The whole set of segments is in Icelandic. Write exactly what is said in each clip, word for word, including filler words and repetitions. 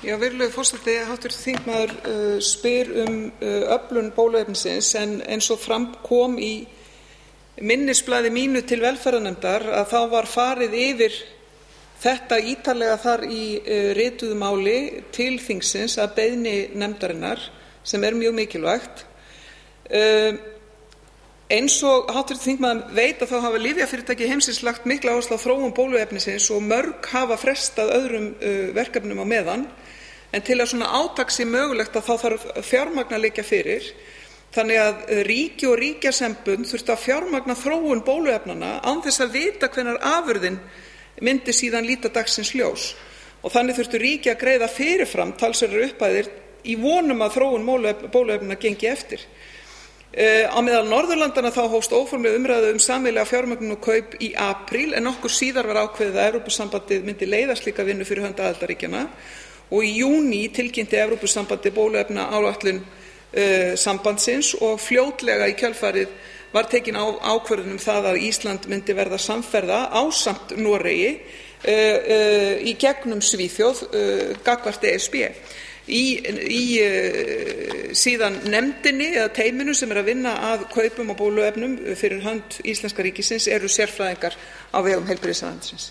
Já, virðulegur forseti, háttvirtur þingmaður uh, spyr um uh, öflun bóluefnisins, en eins og fram kom í minnisblaði mínu til velferðarnefndar að þá var farið yfir þetta ítarlega þar í uh, rituðu máli til þingsins að beiðni nefndarinnar, sem er mjög mikilvægt. Uh, eins og háttvirtur þingmaður veit að þá hafa lyfjafyrirtæki heimsins lagt mikla áherslu á þróun bóluefnisins og mörg hafa frestað öðrum uh, verkefnum á meðan. En til að svona átak sé mögulegt að þá þarf fjármagn að liggja fyrir. Þannig að ríki og ríkjasambönd þurftu að fjármagna þróun bóluefnanna án þess að vita hvenær afurðin myndi síðan líta dagsins ljós. Og þannig þurftu ríki að greiða fyrirfram talsverðar upphæðir í vonum að þróun bóluefnanna gengi eftir. Uh, á meðal Norðurlandana þá hófst óformleg umræða um sameiginlega fjármögnun og kaup í apríl, en nokkuð síðar var ákveðið að Evrópusambandið myndi leiða slíka vinnu fyrir hönd aðildarríkjanna. Og í júní tilkynnti Evrópusambandið bóluefna áætlun uh, sambandsins og fljótlega í kjölfarið var tekin á, ákvörðun um það að Ísland myndi verða samferða ásamt Noregi uh, uh, í gegnum Svíþjóð uh, gagnvart E S B. Í, í uh, síðan nefndinni eða teyminu sem er að vinna að kaupum og bóluefnum fyrir hönd íslenska ríkisins eru sérfræðingar á vegum heilbrigðisráðuneytisins.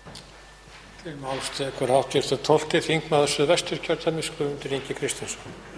Til máls tekur háttvirtur tólfti þingmaður Suðvesturkjördæmis Guðmundur Ingi Kristinsson.